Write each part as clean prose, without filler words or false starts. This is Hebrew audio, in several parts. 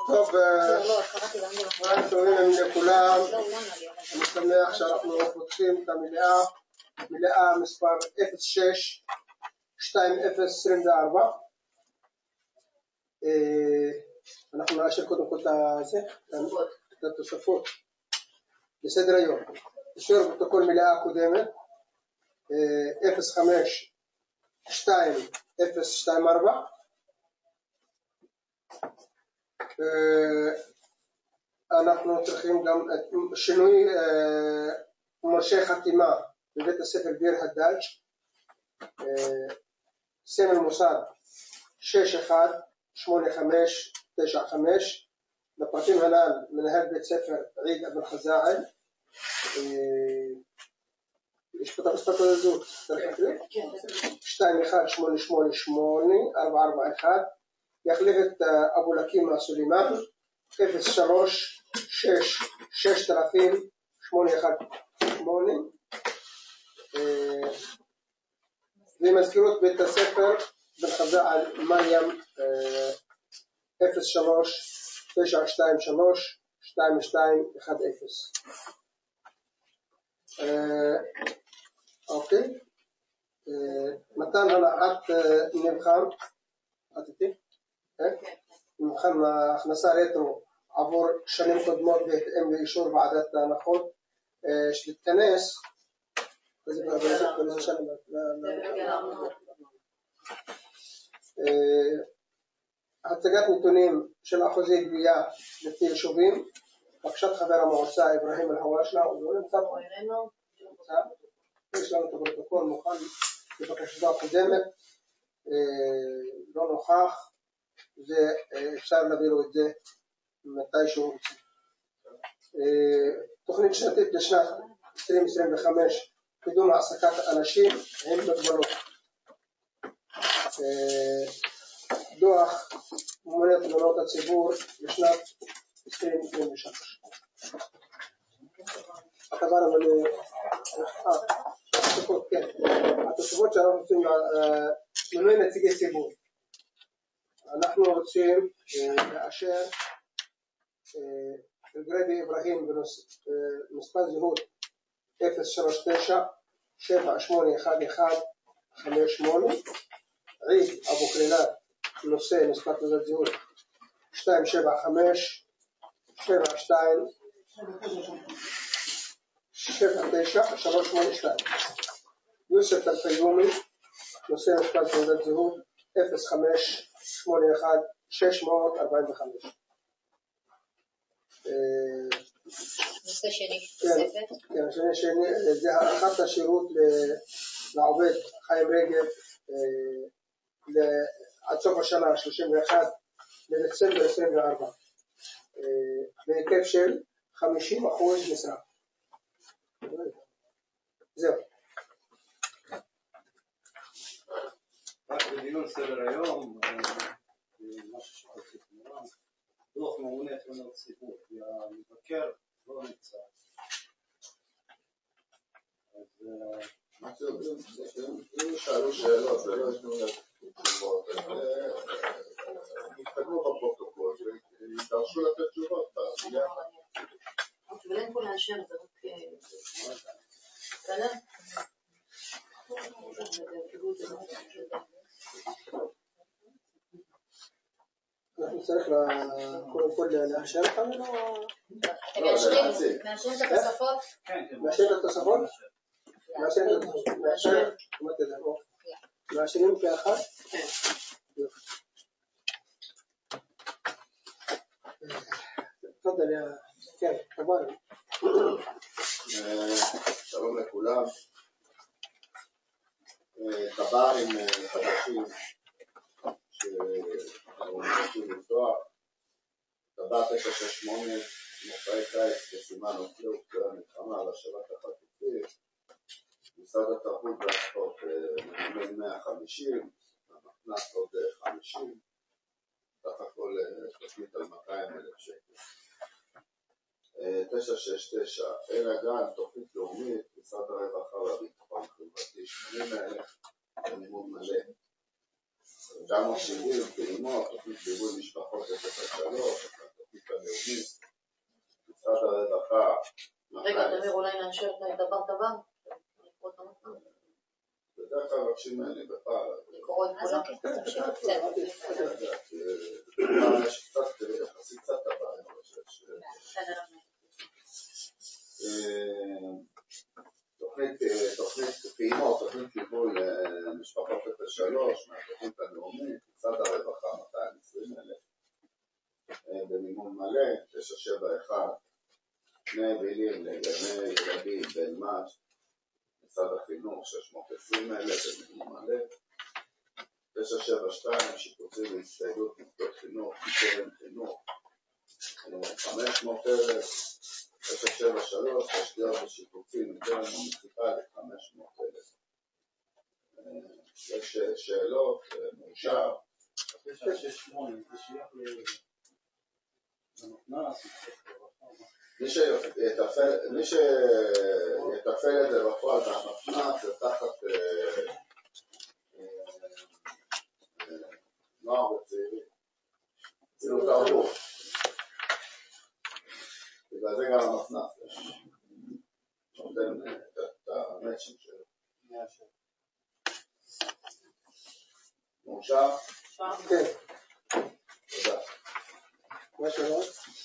טוב, צהריים טובים לכולם. אני שמח שאנחנו פותחים את המליאה מספר 06-2024. אנחנו נאשר קודם כל את התוספות בסדר היום. אישור פרוטוקול מליאה קודמת 05-2024. אנחנו צריכים גם שינוי מורשי חתימה בבית הספר ביר הדאג', סמל מוסד 618595. לפרטים הנ"ל מנהל בית ספר עיד אבן חזאעל. יש פה את המספר הזהות 218888441. יחליף את אבו לקים הסולימן 03-6000-818. ומזכירות בית הספר בן חזאעל מרים 03-923-2210. אוקיי, מתן הלאחת מבחן הכנסה רטרו עבור שנים קודמות בהתאם לאישור ועדת ההנחות שתתכנס. הצגת נתונים של אחוזי גבייה לפי יישובים. בקשת חבר המועצה אברהים אל-הוואשלה, הוא לא נמצא פה. יש לנו את הפרוטוקול מוכן לבקשתו הקודמת, לא נוכח, ואפשר להביא לו את זה מתי שהוא רוצה. תוכנית שנתית לשנת 2025, קידום העסקת אנשים עם מוגבלות. דוח ממונה תלונות הציבור לשנת 2023. התוספות שאנחנו רוצים מינוי נציגי ציבור. אנחנו רוצים לאשר גרבי אברהים במספר זהות 039-781158, עיד אבו קרינאת נושא מספר תעודת זהות 275-72-79-382, יוסף אלפיומי נושא מספר תעודת זהות 05-81-645. נושא שני, כן, שני, זה הארכת השירות לעובד חיים רגב עד סוף השנה 31 לדצמבר 24 בהיקף של 50% משרה. זהו. רק בדיון סדר היום, משהו שחוצה תמורה, דוח ממונה תלונות ציבור, והמבקר לא נמצא. אז אם שאלו שאלות ולא יתנו תשובות, יתקדמו בפרוטוקול ודרשו לתת תשובות במילה. אבל אין פה לאשר, זה רק בסדר? אנחנו צריך קודם כל לאשר אותם. אתם מאשרים את התוספות? מאשרים את התוספות? מאשרים כאחת? תפדל, כן, תבואי. שלום לכולם. טב"רים חדשים שאנחנו רוצים לפתוח. טב"ר 968, מופעי קיץ בסימן אופלי ופגיעה המלחמה על השבת החטופים. משרד התרבות והספורט מממן 150, המתנ"ס עוד 50, סך הכל תוכנית על 200,000 שקל. 969, אל הגן, תוכנית לאומית, משרד הרווחה והביטחון החברתי 80,000, במימון מלא. 970, פעימות, תוכנית ליווי משפחות 0-3, הלאומי, משרד הרווחה. רגע, תמיר, אולי נאשר את הבא. בדרך כלל מבקשים ממני בפעל. אז אוקיי, תמשיך, בסדר. יש קצת, יחסית קצת הבא, אני חושב תוכנית פעימות, תוכנית ליווי למשפחות 03 מהתוכנית הלאומית, משרד הרווחה 220,000 במימון מלא, 971 שני בילים לגני ילדים בן מש, משרד החינוך 620,000 במימון מלא, 972 שיפוצים והצטיידות מוסדות חינוך, קרן חינוך 500,000, 973 תשתיות ושיפוצים קרן מוניציפלית 500,000. יש שאלות, מאושר. 968 זה שייך למתנ"ס. מי שיתפעל את זה בפועל במתנ"ס זה תחת נוער וצעירים. צעירות תרבות. בגלל זה גם המתנ"ס נותן את המאצ'ינג שלו. מאושר? כן. תודה. מה שאלות?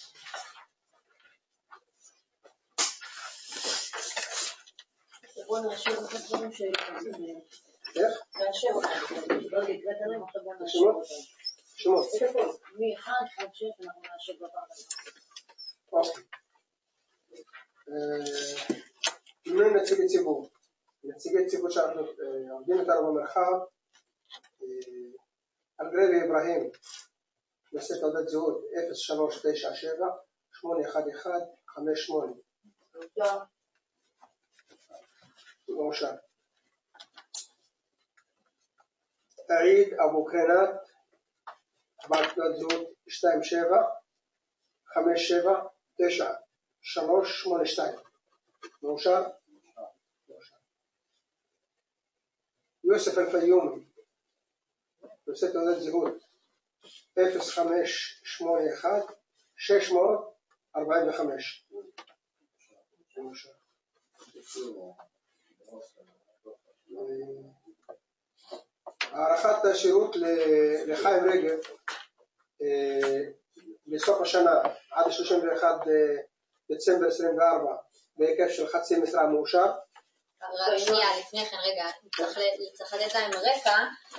בוא נאשר את הדברים שהתקבלו. איך? נאשר אותם. לא תקראת עליהם, עכשיו בוא נאשר שמות? אותם. שמות. מ-1 עד 6 אנחנו נאשר בבא. אוקיי. מינוי נציגי ציבור. נציגי ציבור שאנחנו עובדים איתנו במרחב, אלגרבי אברהים, נושא תעודת זהות 0397 811 58. מאושר. עיד אבו קרנת, בעל תעודת זהות 27 57 9 382. מאושר. יוסף אלפיומי, נושא תעודת זהות 0581 645. מאושר. הארכת השירות לחיים רגב בסוף השנה עד 31 דצמבר 24 בהיקף של חצי משרה. מאושר. רק שנייה, לפני כן, רגע, צריך לתת להם רקע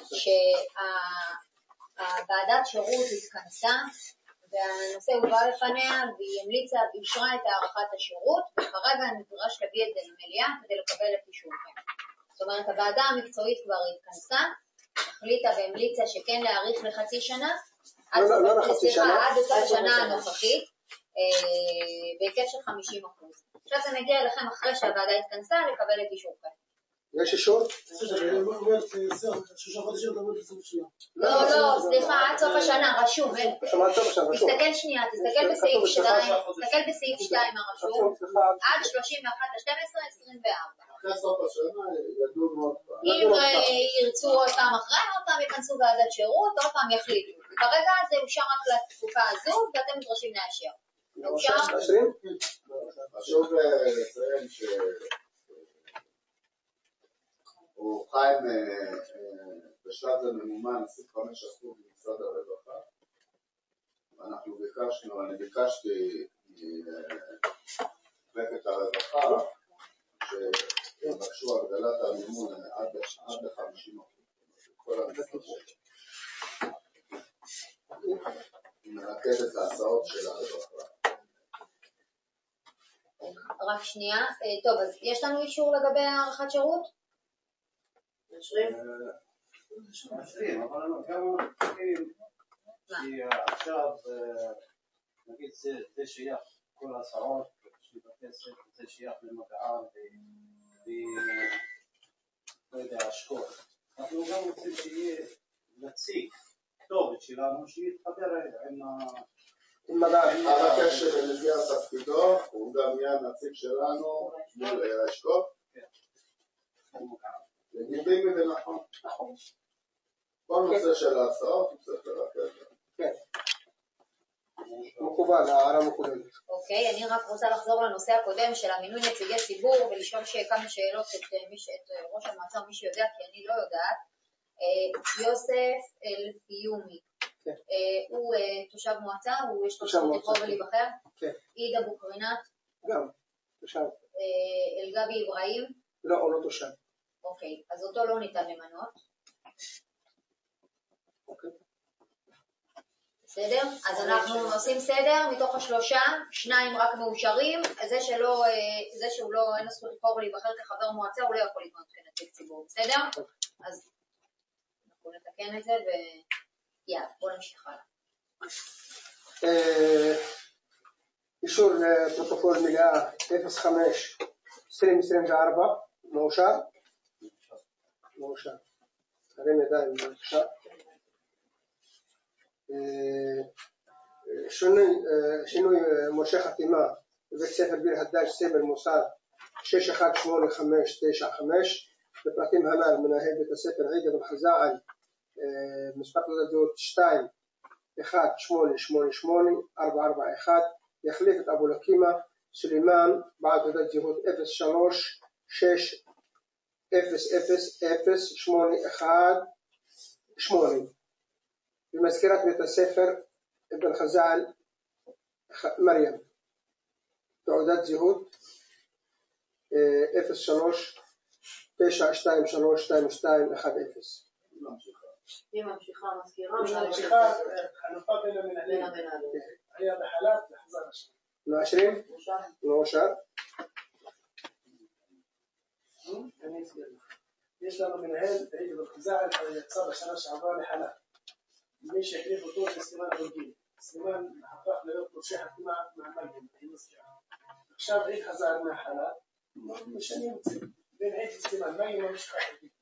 שהוועדת שירות התכנסה והנושא הובא לפניה והיא המליצה ואישרה את הארכת השירות, וכרגע נדרש להביא את זה למליאה כדי לקבל את אישורכם. זאת אומרת, הוועדה המקצועית כבר התכנסה, החליטה והמליצה שכן להאריך לחצי שנה, עד סוף השנה הנוכחית, בהיקף של 50%. עכשיו זה מגיע אליכם אחרי שהוועדה התכנסה לקבל את אישורכם. יש אישור? לא, סליחה, עד סוף השנה, רשום. תסתכל שנייה, תסתכל בסעיף 2 הרשום, עד 31/12/24. אחרי סוף השנה ידעו מאוד פעם. אם ירצו עוד פעם אחרי, עוד פעם יכנסו ועדת שירות, עוד פעם יחליטו. כרגע זה אושר רק לתקופה הזו, ואתם נדרשים לאשר. מאושר? חשוב לציין שהוא חיים בשלב זה ממומן 25% ממשרד הרווחה. אני ביקשתי ממחלקת הרווחה שיבקשו הגדלת המימון עד ל-50%. כל המשרד מרכזת להסעות של הרווחה. רק שנייה, טוב, אז יש לנו אישור לגבי הארכת שירות? מאשרים, אבל גם צריכים שעכשיו, נגיד זה שייך כל ההסעות של בתי ספר, זה שייך למדעה ולא יודע, אשכול. אנחנו גם רוצים שיהיה נציג כתובת שלנו שיתחבר עם מדע. אבקש שבמסגרת תפקידו הוא גם יהיה הנציג שלנו מול האשכול. לגיטימי ונכון. כל נושא של ההסעות הוא צריך לרכז. מקובל, הערה מקובלת. אוקיי, אני רק רוצה לחזור לנושא הקודם של המינוי נציגי ציבור ולשאול כמה שאלות את ראש המועצה או מי שיודע, כי אני לא יודעת. יוסף אלפיומי, הוא תושב מועצה, יש לו זכות לבחור ולהיבחר? כן. עידה בוקרינת? גם, תושב. אלגבי אברהים? לא, הוא לא תושב. אוקיי, אז אותו לא ניתן למנות. אוקיי. בסדר? אז אנחנו עושים סדר, מתוך השלושה, 2 רק מאושרים, זה שהוא לא, אין לו זכות לבחור ולהיבחר כחבר מועצה, הוא לא יכול להתמנות כנציג ציבור, בסדר? אז אנחנו נתקן את זה ויאללה, בואו נמשיך הלאה. אישור לפרוטוקול מליאה 05/2024, מאושר? מאושר. תרים ידיים, בבקשה. שינוי מורשה חתימה בבית ספר ביר הדאג' סמל מוסד 618595, בפרטים הנ"ל מנהל בית הספר עידה בן חזאעל, מספר תעודת זהות 21888-441, יחליף את אבו לקימה סולימאן בעל תעודת זהות 0360000818, במזכירת בית הספר בן חזאעל מרים, תעודת זהות 0392322210. היא ממשיכה מזכירה. ממשיכה חלופה בין המנהלים. היה בחל"ת לחזר השם. מאשרים? מאושר. אני אסביר לך. יש לנו מנהל עידה בן חזאעל יצא בשנה שעברה לחל"ת. מי שהחליף אותו זה סלימאן אבו-גיל. סלימאן הפך להיות מורשה חתימה מהמגן. עכשיו עיד חזר מהחל"ת. משנים את זה. בין עיד וסלימאן. מה היא ממשיכה?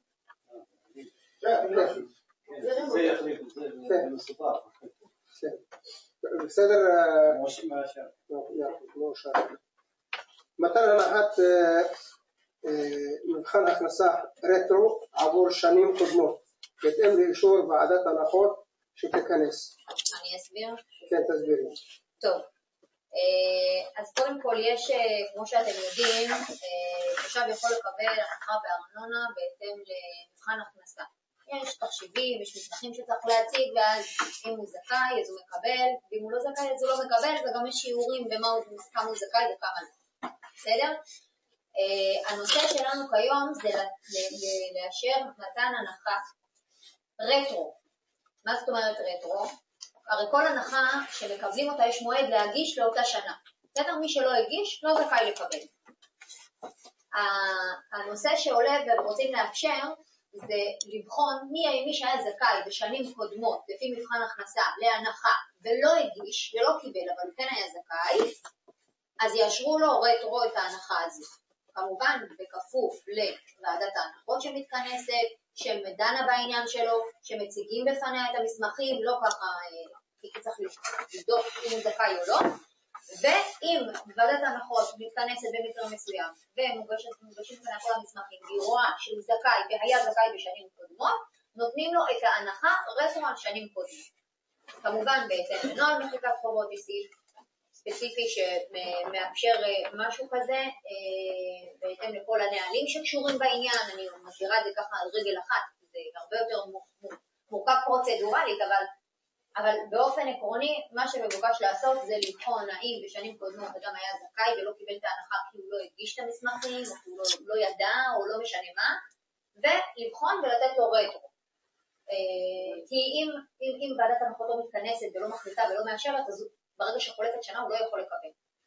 זה יחליף, זה מסופר. בסדר. מאושר. מתן הנחת מבחן הכנסה רטרו עבור שנים קודמות, בהתאם לאישור ועדת הנחות שתכנס. אני אסביר? כן, תסבירי. טוב, אז קודם כל יש, כמו שאתם יודעים, תושב יכול לקבל הנחה בארנונה בהתאם למבחן הכנסה. יש תחשיבים, יש מסמכים שצריך להציג, ואז אם הוא זכאי אז הוא מקבל, ואם הוא לא זכאי אז הוא לא מקבל, וגם יש שיעורים כמה הוא זכאי וכמה לא. בסדר? הנושא שלנו כיום זה לאשר מתן הנחה רטרו. מה זאת אומרת רטרו? הרי כל הנחה שמקבלים אותה יש מועד להגיש לאותה שנה. בסדר? מי שלא הגיש לא זכאי לקבל. הנושא שעולה ורוצים לאפשר זה לבחון מי שהיה זכאי בשנים קודמות לפי מבחן הכנסה להנחה ולא הגיש ולא קיבל אבל כן היה זכאי, אז יאשרו לו רטרו את ההנחה הזו. כמובן בכפוף לוועדת ההנחות שמתכנסת, שמדנה בעניין שלו, שמציגים בפניה את המסמכים, לא ככה, כי צריך לבדוק אם הוא זכאי או לא, ואם ועדת ההנחות מתכנסת במקרה מסוים ומוגשים בפניה כל המסמכים והיא רואה שהוא זכאי והיה זכאי בשנים קודמות, נותנים לו את ההנחה רטרו על שנים קודמות. כמובן בהתאם לנוהל מחיקת חובות איסית ספציפי שמאפשר משהו כזה, בהתאם לכל הנהלים שקשורים בעניין. אני מסבירה את זה ככה על רגל אחת, זה הרבה יותר מורכב פרוצדורלית, אבל באופן עקרוני מה שמבוקש לעשות זה לבחון האם בשנים קודמות אדם היה זכאי ולא קיבל את ההנחה כי הוא לא הגיש את המסמכים או כי הוא לא ידע או לא משנה מה, ולבחון ולתת לו רטרו. כי אם ועדת הנחות לא מתכנסת ולא מחליטה ולא מאשרת, אז ברגע שחולפת שנה הוא לא יכול לקבל.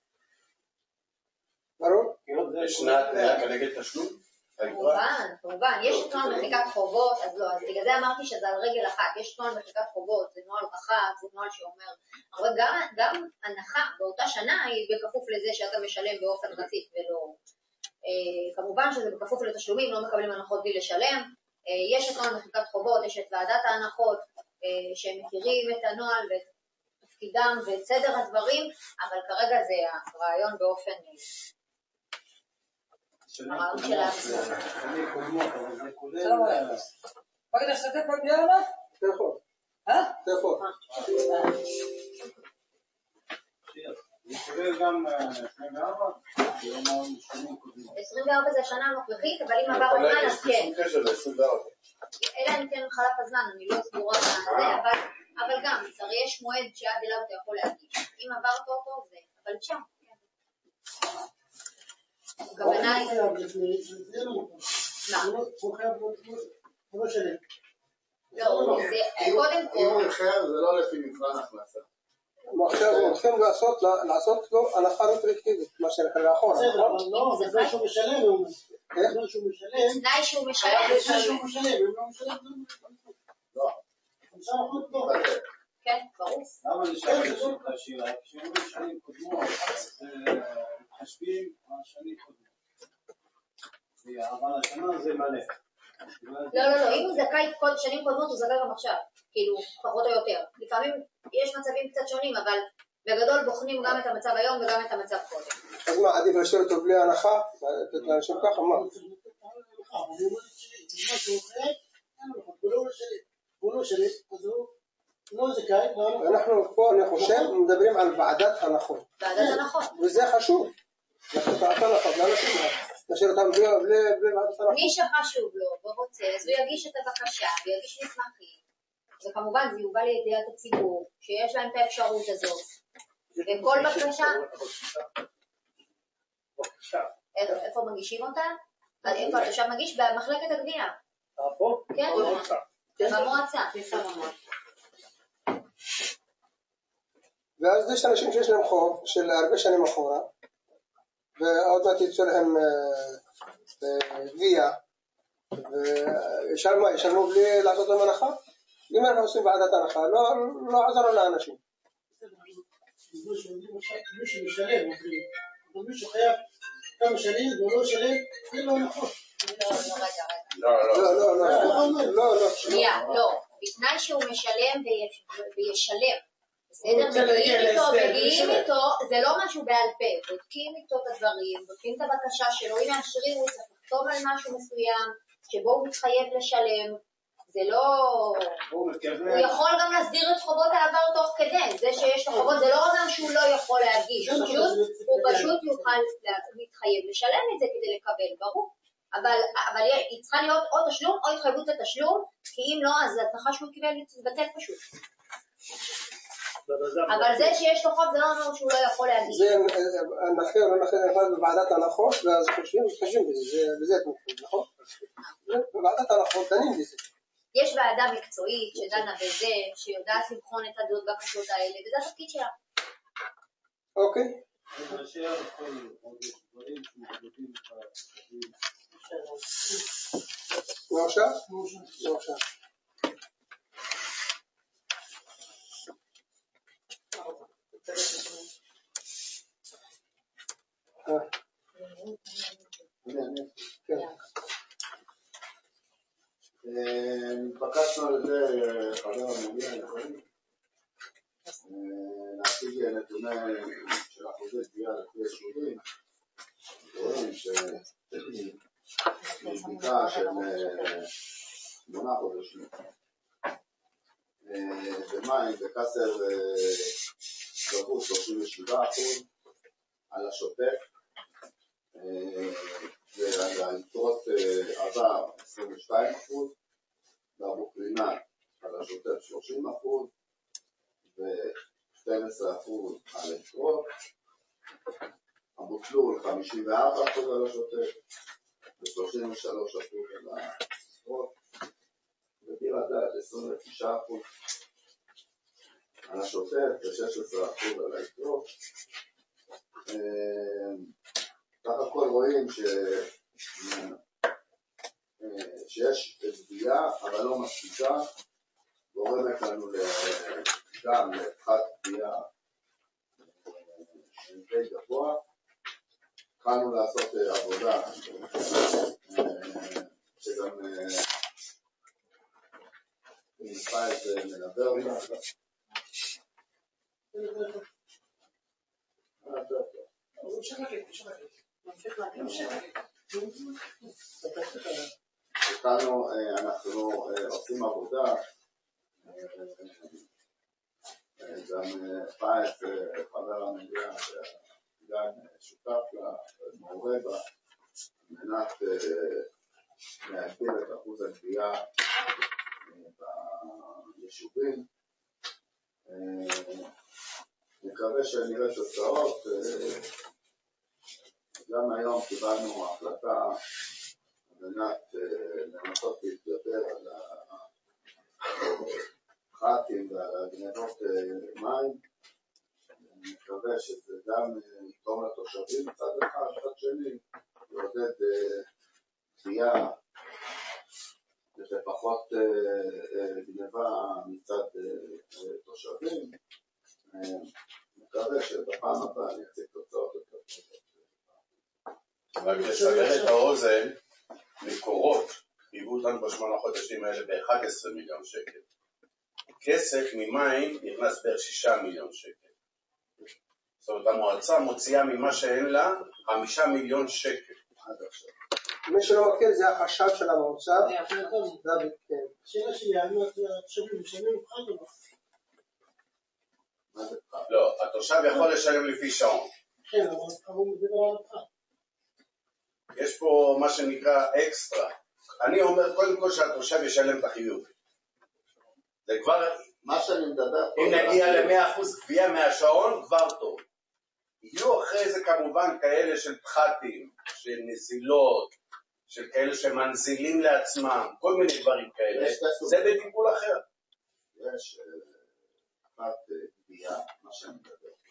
ברור? ישנה תניה כנגד תשלום? כמובן, יש נוהל מחיקת חובות, אז לא, אז בגלל זה אמרתי שזה על רגל אחת, יש נוהל מחיקת חובות, זה נוהל רחב, זה נוהל שאומר, אבל גם הנחה באותה שנה היא בכפוף לזה שאתה משלם באופן רציף ולא, כמובן שזה בכפוף לתשלומים, לא מקבלים הנחות בלי לשלם, יש את נוהל מחיקת חובות, יש את ועדת ההנחות, שהם מכירים את הנוהל ואת תפקידם ואת סדר הדברים, אבל כרגע זה הרעיון באופן הרעיון של העצמות. שלום עליכם. בואי נשתתף בדיאלוג? תלכו. תלכו. כולל גם 24? 24 זה השנה הנוכחית, אבל אם עבר הזמן אז כן. אלא אם כן חלף הזמן, אני לא סגורה על זה, אבל גם, הרי יש מועד שעד אליו אתה יכול להגיש. אם עברת אותו זה, אבל שם. הכוונה היא... מה? הוא שלי. לא, זה קודם כל... אם הוא אחר זה לא לפי מבחן הכנסה. עכשיו הולכים לעשות לו הנחה רטרואקטיבית, מה שנקרא לאחורה. בסדר, אבל לא, בגלל שהוא משלם, בגלל שהוא משלם. תנאי שהוא משלם. בגלל שהוא משלם, אם לא משלם, לא. 5% לא. כן, ברור. למה נשאר לשאול את השאלה? כשאומרים שנים קודמות, אז מתחשבים על שנים קודמות. אבל השנה זה מלא. לא, אם הוא זכאי שנים קודמות, הוא זכאי גם עכשיו, כאילו, פחות או יותר. לפעמים יש מצבים קצת שונים, אבל בגדול בוחנים גם את המצב היום וגם את המצב קודם. אז מה, עדיף להשאיר אותו בלי הנחה? לתת לאנשים ככה, מה? הוא לא שלי, אז הוא לא זכאי. אנחנו פה, אני חושב, מדברים על ועדת הנחות. ועדת הנחות. וזה חשוב. לעשות ועדת הנחות, לאנשים נשאיר אותם בלי ועדת הנחות. מי שחשוב לו ורוצה, אז הוא יגיש את הבקשה ויגיש מסמכים. וכמובן זה יובא לידיעת הציבור, שיש להם את האפשרות הזאת. וכל בקשה... איפה מגישים אותה? איפה התושב מגיש? במחלקת הגבייה. פה? כן, במועצה. ואז יש אנשים שיש להם חוב של הרבה שנים אחורה, ועוד מעט יצאו להם גבייה, וישלמו בלי לעשות להם הנחה. אם אנחנו עושים ועדת הנחה, לא עזרנו לאנשים. מישהו משלם, אבל מישהו חייב כמה שנים, והוא לא שלם, זה לא נכון. לא. שנייה, לא. בתנאי שהוא משלם וישלם. בסדר, מגיעים איתו, זה לא משהו בעל פה, בודקים איתו את הדברים, בודקים את הבקשה שלו, אם מאשרים הוא צריך לכתוב על משהו מסוים, שבו הוא מתחייב לשלם, זה לא... הוא יכול גם להסדיר את חובות העבר תוך כדי, זה שיש לו חובות, זה לא אומר שהוא לא יכול להגיש, הוא פשוט יוכל להתחייב לשלם את זה כדי לקבל, ברור. אבל היא צריכה להיות או תשלום או התחייבות לתשלום, כי אם לא, אז התנחה שהוא קיבל תתבטל פשוט. אבל זה שיש לו חוב זה לא אומר שהוא לא יכול להגיש. זה נכנס בוועדת הנחות, ואז חושבים בזה, נכון? בוועדת הנחות דנים בזה. יש ועדה מקצועית שדנה בזה, שיודעת לבחון את הבקשות האלה, וזה התפקיד שלה. אוקיי. לא עכשיו? לא עכשיו. נתבקשנו על זה חבר המגיע להציג נתוני של אחוזי גבייה לפי יישובים. רואים שבדיקה של 8 חודשים במים בקסר גבו 37% על השוטף, ועל יתרות עבר 22%, באבו קרינת על השוטף 30%, ו12% על יתרות, אבו תלול 54% על השוטף, ו33% על היתרות, וביר הדעת 29% על השוטף, ו16% על היתרות. סך הכל רואים שיש גבייה, אבל לא מספיקה, גורמת לנו גם לפחת גבייה די גבוה. התחלנו לעשות עבודה שגם פייז מדבר אותה. אנחנו עושים עבודה, גם פייס חבר המדינה גם שותף לה, מעורה בה, על מנת להגדיל את אחוז הגבייה ביישובים. נקווה שנראה תוצאות. גם היום קיבלנו החלטה על מנת לנסות להתגבר על הח"כים ועל הגנבות מים. נקווה שזה גם יתרום לתושבים מצד אחד, מצד שני לעודד גבייה ופחות גנבה מצד תושבים. מקווה שבפעם הבאה אני אציג תוצאות יותר טובות. רק לסבר את האוזן, מקורות חייבו אותנו בשמונה חודשים האלה ב-11 מיליון שקל. כסף ממים נכנס בערך 6 מיליון שקל. זאת אומרת, המועצה מוציאה ממה שאין לה 5 מיליון שקל עד עכשיו. מי שלא מכיר, זה החשב של המועצה. דוד, כן. השאלה שלי, האם התושבים משלמים פחד או לא? לא, התושב יכול לשלם לפי שעון. כן, אבל הוא מדבר על הפחד. יש פה מה שנקרא אקסטרה. אני אומר קודם כל שהתושב ישלם את החיוב. זה כבר, מה שאני מדבר פה, אם נגיע ל-100% גבייה מהשעון, כבר טוב. יהיו אחרי זה כמובן כאלה של פחתים, של נזילות, של כאלה שמנזילים לעצמם, כל מיני דברים כאלה. זה בטיפול אחר. יש פחת גבייה, מה שאני מדבר פה.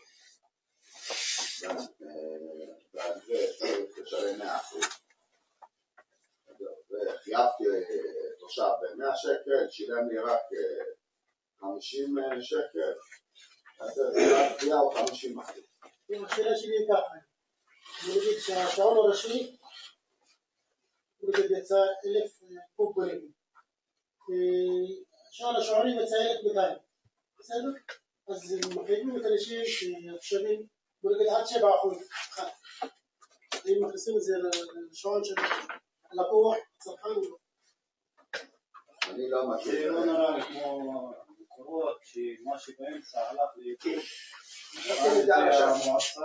ועל זה צריך לשלם 100%. וחייבתי תושב ב-100 שקל, שילם לי רק 50 שקל, אז גבייה הוא 50%. השאלה שלי היא ככה, אני אגיד שהשעון הראשי, הוא יצא 1,000 קוב ברגל. השעונים יצא 1,200, בסדר? אז מחייבים את אנשים שהתושבים ברגל עד 7%. אם מכניסים את זה לשעון של הלקוח, צרכן או לא? אני לא מכיר. לא נראה לי כמו מקורות שמה שבאמצע הלך לעיתים. זה המועצה.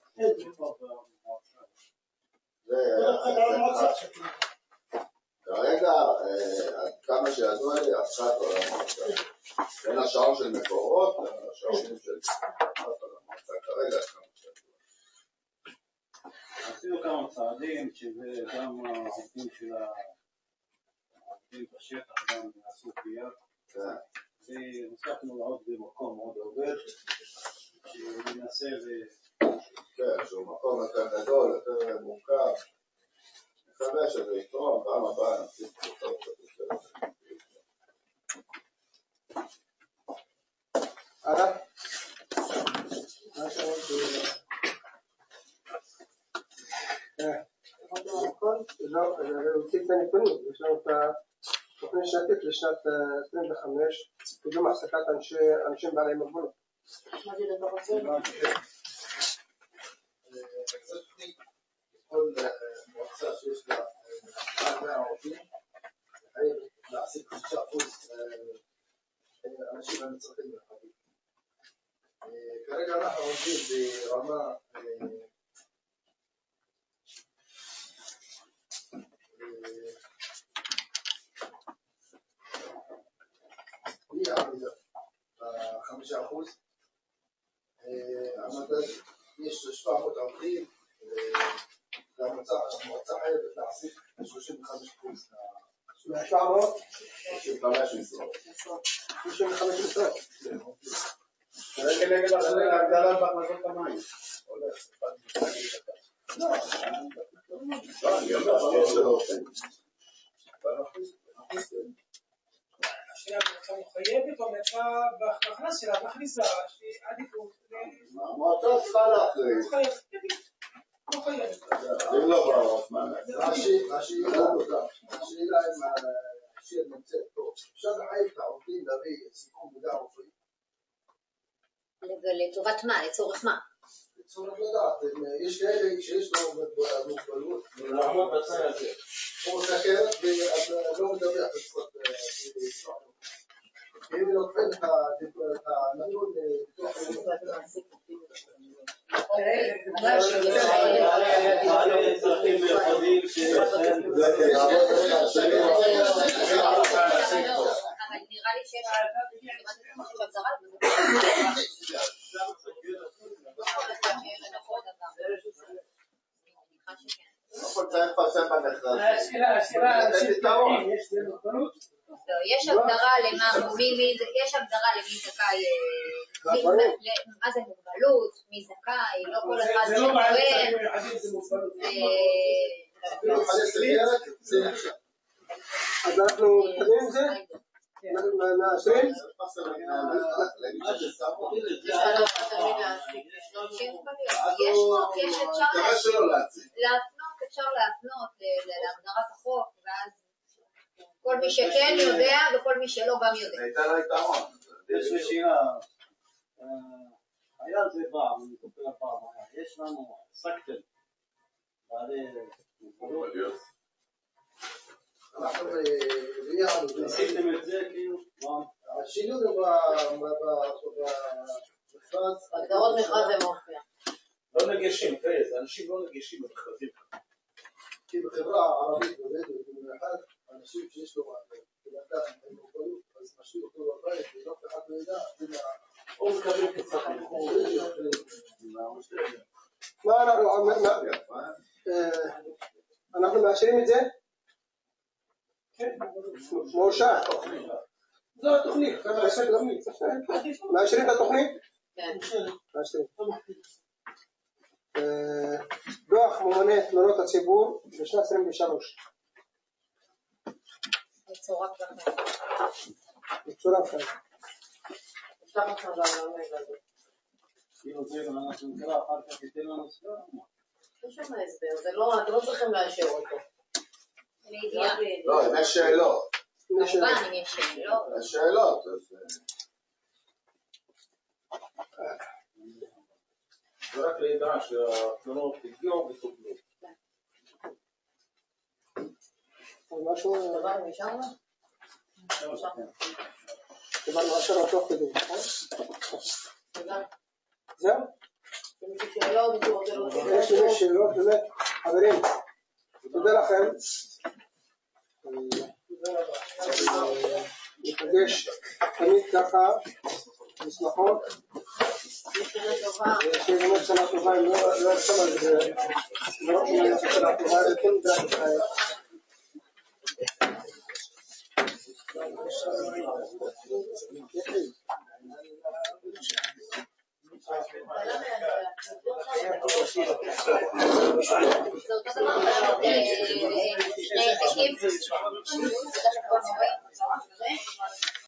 כרגע, עד כמה שידוע לי, הפחת על המועצה. בין השעון של מקורות לשעונים של המועצה. כרגע, כמה שידוע. עשינו כמה צעדים, שזה גם העובדים של העובדים בשטח, גם עשו קביעה. ונוספנו לעוד במקום מאוד עובד, שננסה כן, שהוא מקום יותר גדול, יותר מורכב. מקווה שזה יתרום, פעם הבאה נציג תוצאות קצת יותר. הלאה? לא, נציג את הנתונים. יש לנו את התוכנית שנתית לשנת 25, קידום העסקת אנשים בעלי מוגבלות. מה זה דבר הזה? זו תוכנית כל מועצה שיש לה 100 עובדים, חייבת להעסיק 5% אנשים עם צרכים מיוחדים. כרגע אנחנו עובדים ברמה בלי עבודה 5%. המדד יש 700 עובדים, והמועצה חייבת להעסיק 35%. 700? 35 משרות. 35 משרות. כרגע נגד הגדלת בהכנסות המים. לא, אני אומר שיש לו השאלה המועצה מחייבת או המועצה בהכנס שלה, מכניסה שעדיפות. המועצה צריכה להכריז. לא חייבת. אם לא ברור, מה נעשה? השאלה אם השאלה נמצאת פה, אפשר לחייב את העובדים להביא סיכום מידע רפואי. לטובת מה? לצורך מה? לצורך לדעת, יש כאלה שיש לו מוגבלות, לעמוד בצד הזה. או סכרת ולא מדווח בצפות. אם לוקחים את הנתון לביטוח נראה לי שיש יש הגדרה למי זכאי, מה זה מוגבלות, מי זכאי, לא כל אחד שפועל. אז אנחנו מתקדמים עם זה? מאשרים? אפשר להפנות להגדרת החוק, ואז כל מי שכן יודע וכל מי שלא גם יודע. יש לי שאלה, היה זה פעם, אני זוכר פעם, יש לנו סקטל, בעלי מוגבלות. אנחנו ניסיתם את זה כאילו? השילוב במכרז, הגדרות מכרז זה מופיע. לא נגישים, תראה, זה אנשים לא נגישים במכרזים. כי בחברה הערבית ובדואית במיוחד, אנשים שיש לו לדעת עם מוגבלות, אז משאיר אותו בבית, ולא אחד לא ידע, או מקבל קצת מה אנחנו מאשרים את זה? מאושר. זו התוכנית. מאשרים את התוכנית? כן. מאשרים. דוח ממונה תלונות הציבור בשנת 23. מצורף לכם. מצורף לכם. אפשר עכשיו גם לגבי. כאילו זה, אנחנו נקרא אחר כך ייתן לנו סגר? לא שם ההסבר, זה לא, אתם לא צריכים לאשר אותו. לא, אם יש שאלות. כמובן, אם יש שאלות. יש שאלות. זה רק לידע שהתלונות הגיעו וטופלו. משהו... דבר נשאר לו? דיברנו עכשיו תוך כדי, נכון? זהו? יש לי שאלות, באמת, חברים, תודה לכם. נפגש תמיד ככה, נשמחות. שיהיה באמת שנה טובה, אם לא ארשם על זה, לא רק שנה טובה, זה כן דרך חיים. זה אותו דבר, שני עתקים, זה כל מורה.